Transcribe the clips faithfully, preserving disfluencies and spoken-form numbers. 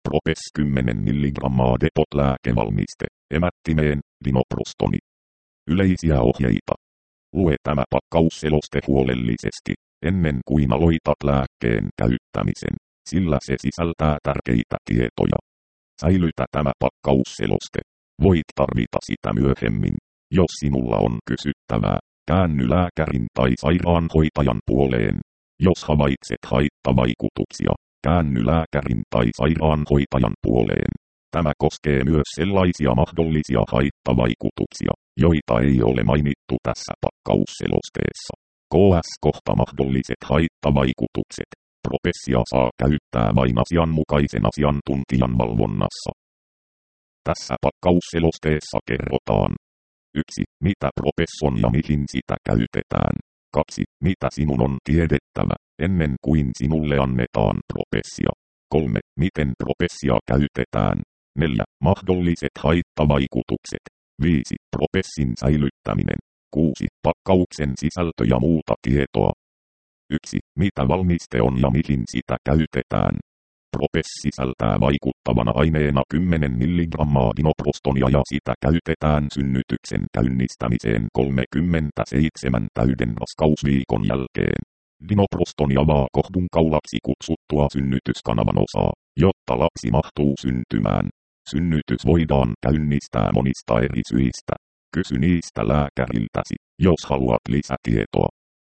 Propes kymmenen milligrammaa depot lääkevalmiste, emättimeen, dinoprostoni. Yleisiä ohjeita. Lue tämä pakkausseloste huolellisesti, ennen kuin aloitat lääkkeen käyttämisen, sillä se sisältää tärkeitä tietoja. Säilytä tämä pakkausseloste. Voit tarvita sitä myöhemmin. Jos sinulla on kysyttävää, käänny lääkärin tai sairaanhoitajan puoleen. Jos havaitset haittavaikutuksia, käänny lääkärin tai sairaanhoitajan puoleen. Tämä koskee myös sellaisia mahdollisia haittavaikutuksia, joita ei ole mainittu tässä pakkausselosteessa. K S kohta mahdolliset haittavaikutukset. Propessia saa käyttää vain asianmukaisen asiantuntijan valvonnassa. Tässä pakkausselosteessa kerrotaan. yksi. Mitä propes on ja mihin sitä käytetään. kaksi. Mitä sinun on tiedettävä, ennen kuin sinulle annetaan propessia. kolme. Miten propessia käytetään. neljä. Mahdolliset haittavaikutukset. viisi. Propessin säilyttäminen. kuusi. Pakkauksen sisältö ja muuta tietoa. yksi. Mitä valmiste on ja mihin sitä käytetään. Propes sisältää vaikuttavana aineena kymmenen milligrammaa dinoprostonia ja sitä käytetään synnytyksen käynnistämiseen kolmekymmentäseitsemän täyden raskausviikon jälkeen. Dinoprostoni avaa kohdunkaulaksi kutsuttua synnytyskanavan osaa, jotta lapsi mahtuu syntymään. Synnytys voidaan käynnistää monista eri syistä. Kysy niistä lääkäriltäsi, jos haluat lisätietoa.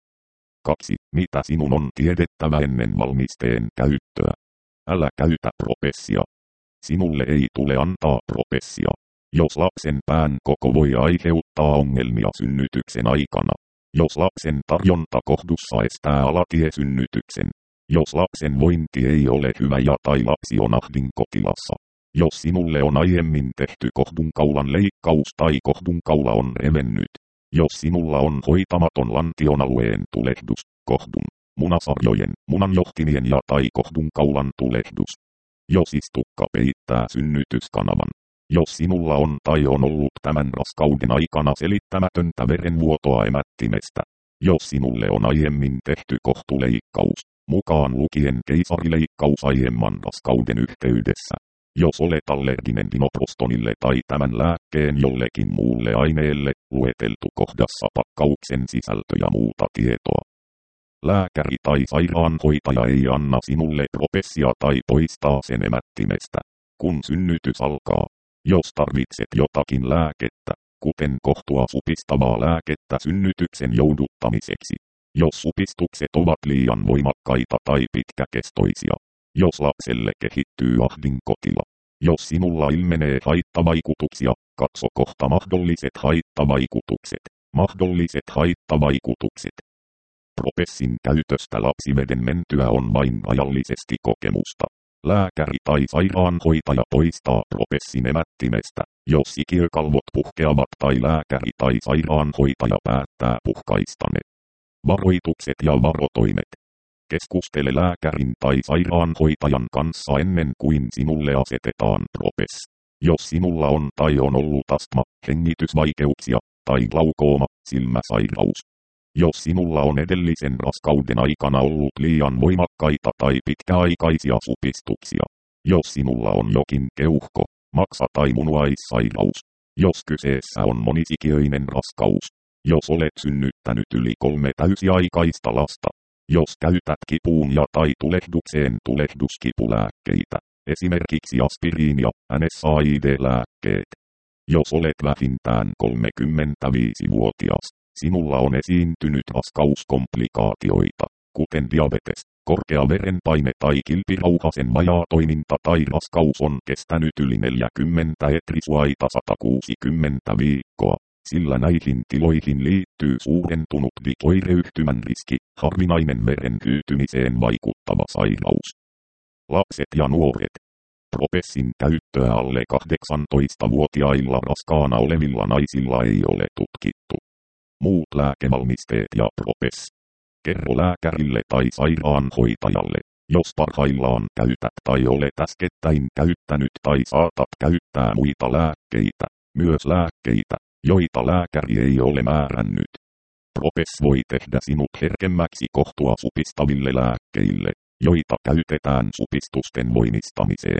kaksi. Mitä sinun on tiedettävä ennen valmisteen käyttöä? Älä käytä propessia. Sinulle ei tule antaa propessia, jos lapsen pään koko voi aiheuttaa ongelmia synnytyksen aikana. Jos lapsen tarjonta kohdussa estää alatiesynnytyksen. Jos lapsen vointi ei ole hyvä ja tai lapsi on ahdinkotilassa. Jos sinulle on aiemmin tehty kohdunkaulan leikkaus tai kohdunkaula on revennyt. Jos sinulla on hoitamaton lantionalueen tulehdus, kohdun, munasarjojen, munanjohtimien ja tai kohdunkaulan tulehdus. Jos istukka peittää synnytyskanavan. Jos sinulla on tai on ollut tämän raskauden aikana selittämätöntä verenvuotoa emättimestä. Jos sinulle on aiemmin tehty kohtuleikkaus, mukaan lukien keisarileikkaus aiemman raskauden yhteydessä. Jos olet allerginen dinoprostonille tai tämän lääkkeen jollekin muulle aineelle, lueteltu kohdassa pakkauksen sisältö ja muuta tietoa. Lääkäri tai sairaanhoitaja ei anna sinulle propessia tai poistaa sen emättimestä, kun synnytys alkaa. Jos tarvitset jotakin lääkettä, kuten kohtua supistavaa lääkettä synnytyksen jouduttamiseksi. Jos supistukset ovat liian voimakkaita tai pitkäkestoisia. Jos lapselle kehittyy ahdinkotila. Jos sinulla ilmenee haittavaikutuksia, katso kohta mahdolliset haittavaikutukset. Mahdolliset haittavaikutukset. Propessin käytöstä lapsiveden mentyä on vain rajallisesti kokemusta. Lääkäri tai sairaanhoitaja poistaa propessin emättimestä, jos sikiökalvot puhkeavat tai lääkäri tai sairaanhoitaja päättää puhkaista ne. Varoitukset ja varotoimet. Keskustele lääkärin tai sairaanhoitajan kanssa ennen kuin sinulle asetetaan propes. Jos sinulla on tai on ollut astma, hengitysvaikeuksia, tai glaukooma, silmäsairaus. Jos sinulla on edellisen raskauden aikana ollut liian voimakkaita tai pitkäaikaisia supistuksia. Jos sinulla on jokin keuhko, maksa tai munuaissairaus. Jos kyseessä on monisikiöinen raskaus. Jos olet synnyttänyt yli kolme täysiaikaista lasta. Jos käytät kipuun ja tai tulehdukseen tulehduskipulääkkeitä, esimerkiksi aspiriinia, N S A I D-lääkkeet. Jos olet vähintään kolmekymmentäviisivuotias, sinulla on esiintynyt raskauskomplikaatioita, kuten diabetes, korkea verenpaine tai kilpirauhasen vajaatoiminta tai raskaus on kestänyt yli neljäkymmentä etrisuaita sata kuusikymmentä viikkoa. Sillä näihin tiloihin liittyy suurentunut dikoireyhtymän riski, harvinainen veren hyytymiseen vaikuttava sairaus. Lapset ja nuoret. Propessin käyttöä alle kahdeksantoistavuotiailla raskaana olevilla naisilla ei ole tutkittu. Muut lääkevalmisteet ja propes. Kerro lääkärille tai sairaanhoitajalle, jos parhaillaan käytät tai olet äskettäin käyttänyt tai saatat käyttää muita lääkkeitä, myös lääkkeitä, joita lääkäri ei ole määrännyt. Propes voi tehdä sinut herkemmäksi kohtua supistaville lääkkeille, joita käytetään supistusten voimistamiseen.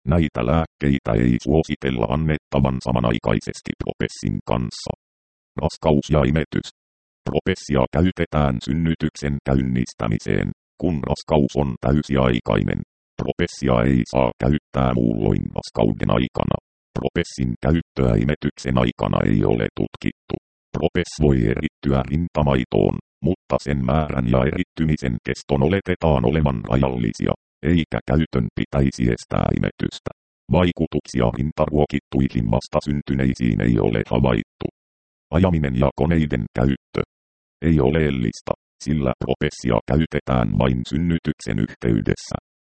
Näitä lääkkeitä ei suositella annettavan samanaikaisesti propessin kanssa. Raskaus ja imetys. Propessia käytetään synnytyksen käynnistämiseen, kun raskaus on täysiaikainen. Propessia ei saa käyttää muulloin raskauden aikana. Propessin käyttöä imetyksen aikana ei ole tutkittu. Propes voi erittyä rintamaitoon, mutta sen määrän ja erittymisen keston oletetaan olevan rajallisia, eikä käytön pitäisi estää imetystä. Vaikutuksia rintaruokittuihin vastasyntyneisiin ei ole havaittu. Ajaminen ja koneiden käyttö ei oleellista, sillä propessia käytetään vain synnytyksen yhteydessä.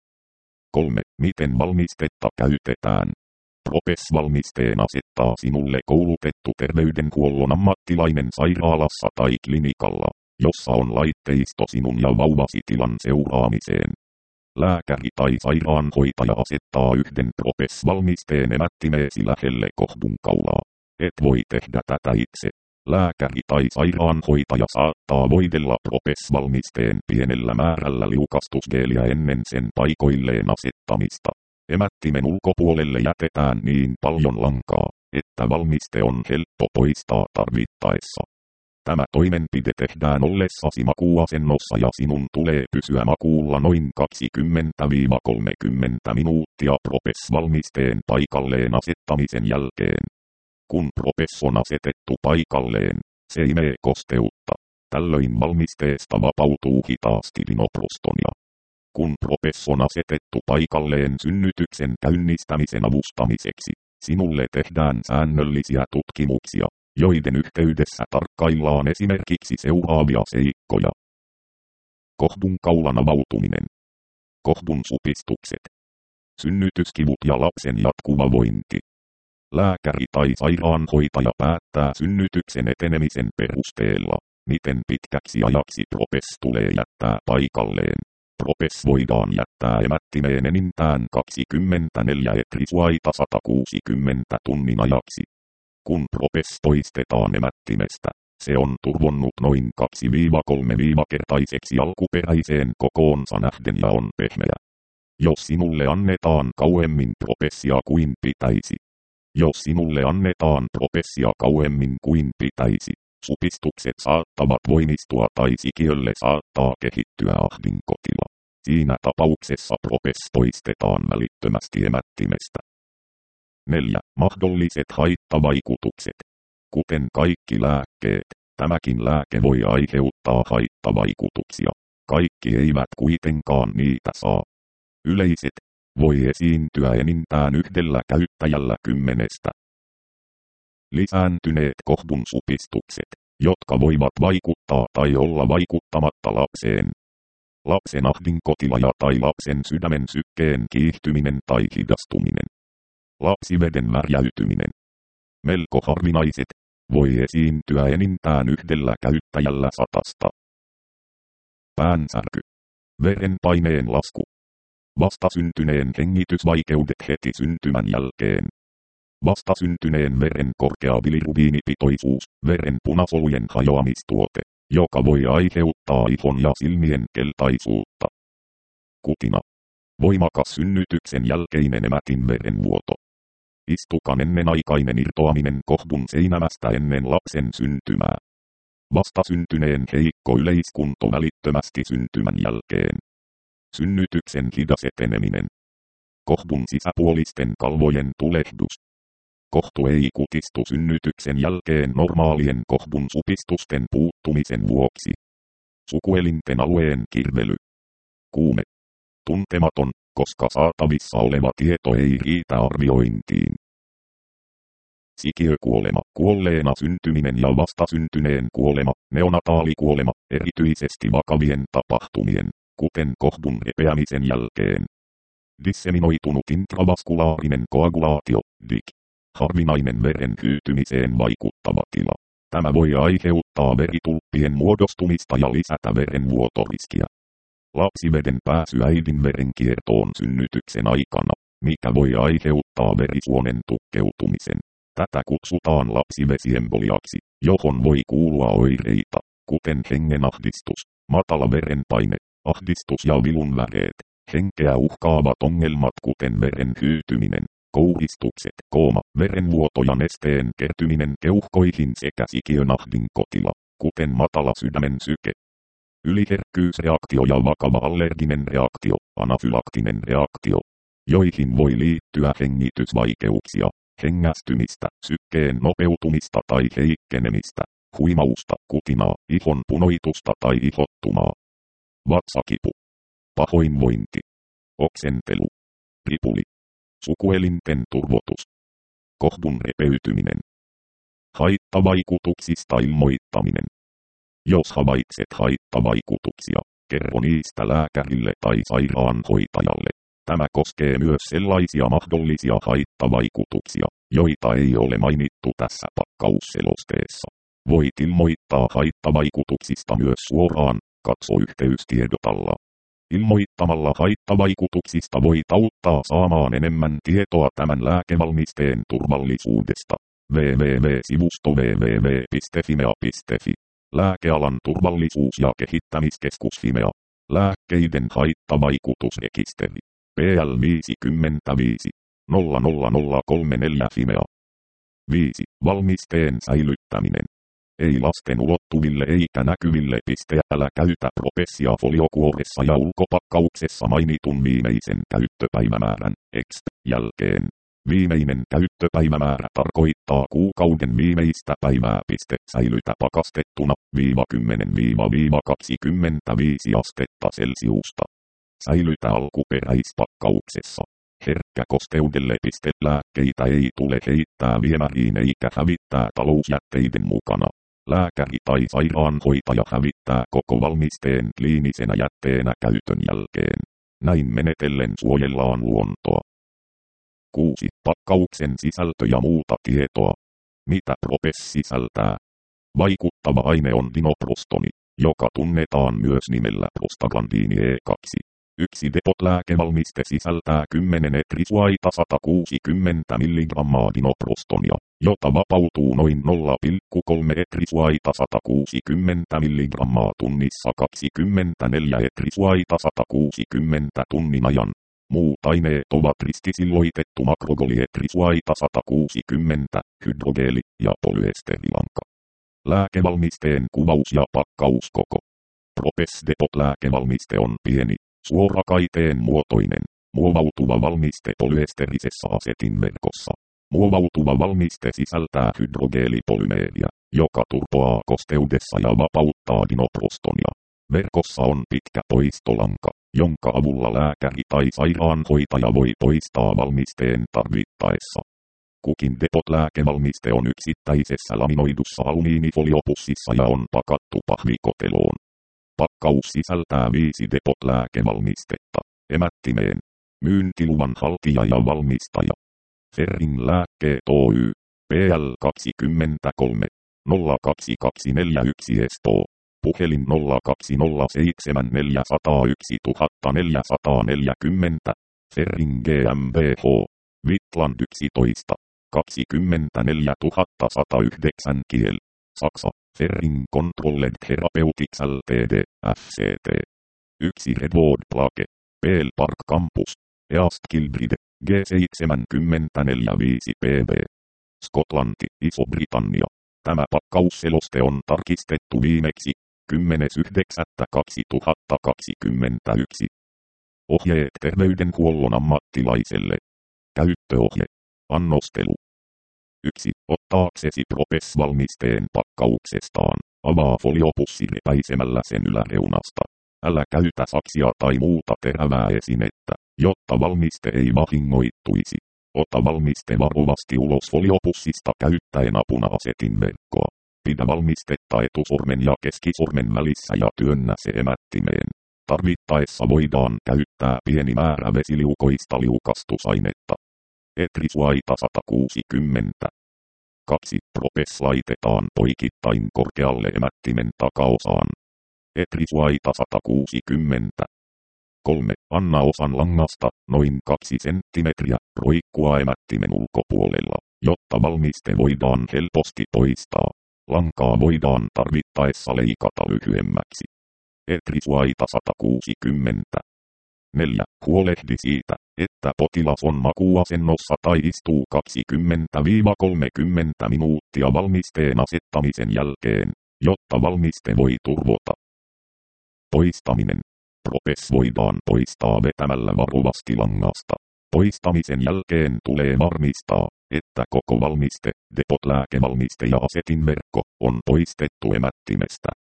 kolme. Miten valmistetta käytetään? Propes-valmisteen asettaa sinulle koulutettu terveydenhuollon ammattilainen sairaalassa tai klinikalla, jossa on laitteisto sinun ja vauvasi tilan seuraamiseen. Lääkäri tai sairaanhoitaja asettaa yhden propes-valmisteen emättimeesi lähelle kohdunkaulaa. Et voi tehdä tätä itse. Lääkäri tai sairaanhoitaja saattaa voidella propes-valmisteen pienellä määrällä liukastusgeeliä ennen sen paikoilleen asettamista. Emättimen ulkopuolelle jätetään niin paljon lankaa, että valmiste on helppo poistaa tarvittaessa. Tämä toimenpide tehdään ollessasi makuuasennossa ja sinun tulee pysyä makuulla noin kaksikymmentä kolmekymmentä minuuttia propes-valmisteen paikalleen asettamisen jälkeen. Kun propes on asetettu paikalleen, se imee kosteutta. Tällöin valmisteesta vapautuu hitaasti dinoprostonia. Kun propes on asetettu paikalleen synnytyksen käynnistämisen avustamiseksi, sinulle tehdään säännöllisiä tutkimuksia, joiden yhteydessä tarkkaillaan esimerkiksi seuraavia seikkoja. Kohdunkaulan avautuminen. Kohdun supistukset. Synnytyskivut ja lapsen jatkuva vointi. Lääkäri tai sairaanhoitaja päättää synnytyksen etenemisen perusteella, miten pitkäksi ajaksi propes tulee jättää paikalleen. Propes voidaan jättää emättimeen enintään kaksikymmentäneljä etrisuaita sata kuusikymmentä tunnin ajaksi. Kun propes poistetaan emättimestä, se on turvonnut noin kaksi kolme kertaiseksi alkuperäiseen kokoonsa nähden ja on pehmeä. Jos sinulle annetaan kauemmin propessia kuin pitäisi. Jos sinulle annetaan propessia kauemmin kuin pitäisi, supistukset saattavat voimistua tai sikiölle saattaa kehittyä ahdinkotila. Siinä tapauksessa propes poistetaan välittömästi emättimestä. neljä. Mahdolliset haittavaikutukset. Kuten kaikki lääkkeet, tämäkin lääke voi aiheuttaa haittavaikutuksia. Kaikki eivät kuitenkaan niitä saa. Yleiset voi esiintyä enintään yhdellä käyttäjällä kymmenestä. Lisääntyneet kohdun supistukset, jotka voivat vaikuttaa tai olla vaikuttamatta lapseen. Lapsen ahdinkotila ja tai lapsen sydämen sykkeen kiihtyminen tai hidastuminen. Lapsiveden värjäytyminen. Melko harvinaiset, voi esiintyä enintään yhdellä käyttäjällä satasta. Päänsärky. Verenpaineen lasku. Vastasyntyneen hengitysvaikeudet heti syntymän jälkeen. Vastasyntyneen veren korkea bilirubiinipitoisuus, veren punasolujen hajoamistuote, joka voi aiheuttaa ihon ja silmien keltaisuutta. Kutina. Voimakas synnytyksen jälkeinen emätin verenvuoto. Istukan ennenaikainen irtoaminen kohdun seinämästä ennen lapsen syntymää. Vastasyntyneen heikko yleiskunto välittömästi syntymän jälkeen. Synnytyksen hidas eteneminen. Kohdun sisäpuolisten kalvojen tulehdus. Kohtu ei kutistu synnytyksen jälkeen normaalien kohdun supistusten puuttumisen vuoksi. Sukuelinten alueen kirvely. Kuume. Tuntematon, koska saatavissa oleva tieto ei riitä arviointiin. Sikiökuolema, kuolleena syntyminen ja vastasyntyneen kuolema, neonataalikuolema, erityisesti vakavien tapahtumien, kuten kohdun repeämisen jälkeen. Disseminoitunut intravasulaarinen koagulaatio, D I C. Harvinainen veren hyytymiseen vaikuttava tila. Tämä voi aiheuttaa veritulppien muodostumista ja lisätä verenvuotoriskiä. Lapsiveden pääsy äidin verenkiertoon synnytyksen aikana, mikä voi aiheuttaa verisuonen tukkeutumisen. Tätä kutsutaan lapsivesiemboliaksi, johon voi kuulua oireita, kuten hengenahdistus, matala verenpaine, ahdistus ja vilunväreet, Henkeä uhkaavat ongelmat kuten veren hyytyminen, kouristukset, kooma, verenvuoto ja nesteen kertyminen keuhkoihin sekä sikiön ahdinkotila, kuten matala sydämen syke. Yliherkkyysreaktio ja vakava allerginen reaktio, anafylaktinen reaktio, joihin voi liittyä hengitysvaikeuksia, hengästymistä, sykkeen nopeutumista tai heikkenemistä, huimausta, kutinaa, ihon punoitusta tai ihottumaa. Vatsakipu, pahoinvointi, oksentelu, ripuli, sukuelinten turvotus, kohdun repeytyminen. Haittavaikutuksista ilmoittaminen. Jos havaitset haittavaikutuksia, kerro niistä lääkärille tai sairaanhoitajalle. Tämä koskee myös sellaisia mahdollisia haittavaikutuksia, joita ei ole mainittu tässä pakkausselosteessa. Voit ilmoittaa haittavaikutuksista myös suoraan, katso yhteystiedot alla. Ilmoittamalla haittavaikutuksista voit auttaa saamaan enemmän tietoa tämän lääkevalmisteen turvallisuudesta. www.sivusto www piste fimea piste fi. Lääkealan turvallisuus- ja kehittämiskeskus Fimea. Lääkkeiden haittavaikutusrekisteri. P L viisikymmentäviisi nolla nolla nolla kolme neljä Fimea. viisi. Valmisteen säilyttäminen. Ei lasten ulottuville eikä näkyville. Älä käytä Propessia foliokuoressa ja ulkopakkauksessa mainitun viimeisen käyttöpäivämäärän X jälkeen. Viimeinen käyttöpäivämäärä tarkoittaa kuukauden viimeistä päivää. Säilytä pakastettuna viiva kymmenen kaksikymmentäviisi astetta Celsiusta. Säilytä alkuperäispakkauksessa. Herkkä kosteudelle. Lääkkeitä ei tule heittää viemäriin eikä hävittää talousjätteiden mukana. Lääkäri tai sairaanhoitaja hävittää koko valmisteen kliinisenä jätteenä käytön jälkeen. Näin menetellen suojellaan luontoa. kuusi. Pakkauksen sisältö ja muuta tietoa. Mitä Propes sisältää? Vaikuttava aine on dinoprostoni, joka tunnetaan myös nimellä prostaglandiini E kaksi. Yksi depot-lääkevalmiste sisältää kymmenen etrisuaita sata kuusikymmentä milligrammaa dinoprostonia, jota vapautuu noin nolla pilkku kolme etrisuaita sata kuusikymmentä milligrammaa tunnissa kaksikymmentäneljä etrisuaita sata kuusikymmentä tunnin ajan. Muut aineet ovat ristisilloitettu makrogolietrisuaita sata kuusikymmentä, hydrogeeli ja polyesterilanka. Lääkevalmisteen kuvaus ja pakkauskoko. Propes Depot-lääkevalmiste on pieni, suorakaiteen muotoinen, muovautuva valmiste polyesterisessä asetinverkossa. Muovautuva valmiste sisältää hydrogeelipolymeeriä, joka turpoaa kosteudessa ja vapauttaa dinoprostonia. Verkossa on pitkä poistolanka, jonka avulla lääkäri tai sairaanhoitaja voi poistaa valmisteen tarvittaessa. Kukin Depot-lääkevalmiste on yksittäisessä laminoidussa alumiinifoliopussissa ja on pakattu pahvikoteloon. Pakkaus sisältää viisi Depot-lääkevalmistetta. Emättimeen. Myyntiluvan haltija ja valmistaja. Ferring Lääkkeet Oy. P L kaksikymmentäkolme nolla kaksi kaksi neljä yksi Espoo. Puhelin nolla kaksi nolla seitsemän neljä nolla yksi neljä neljä nolla. Ferring GmbH. Wittland yksitoista. kaksikymmentäneljä tuhatta sata yhdeksän Kiel. Saksa. Ferring Controlled Therapeutics Ltd. F C T. yksi Redwood Plake. Peel Park Campus. East Kilbride. G seitsemänkymmentäneljä viisi P B. Skotlanti, Iso-Britannia. Tämä pakkausseloste on tarkistettu viimeksi kymmenes yhdeksättä kaksituhattakaksikymmentäyksi. Ohjeet terveydenhuollon ammattilaiselle. Käyttöohje. Annostelu. yksi. Ottaaksesi Propes-valmisteen pakkauksestaan, avaa foliopussi repäisemällä sen yläreunasta. Älä käytä saksia tai muuta terävää esinettä, jotta valmiste ei vahingoittuisi. Ota valmiste varovasti ulos foliopussista käyttäen apuna-asetinverkkoa. Pidä valmistetta etusormen ja keskisormen välissä ja työnnä se emättimeen. Tarvittaessa voidaan käyttää pieni määrä vesiliukoista liukastusainetta. Etrisuaita sata kuusikymmentä. kaksi. Propes laitetaan poikittain korkealle emättimen takaosaan. Etrisuaita sata kuusikymmentä. kolme. Anna osan langasta, noin kaksi senttimetriä, roikkua emättimen ulkopuolella, jotta valmiste voidaan helposti poistaa. Lankaa voidaan tarvittaessa leikata lyhyemmäksi. Etrisuaita sata kuusikymmentä. neljä. Huolehdi siitä, että potilas on makuuasennossa tai istuu kaksikymmentä kolmekymmentä minuuttia valmisteen asettamisen jälkeen, jotta valmiste voi turvota. Poistaminen. Propes voidaan poistaa vetämällä varovasti langasta. Poistamisen jälkeen tulee varmistaa, että koko valmiste, depot lääkevalmiste ja asetinverkko on poistettu emättimestä.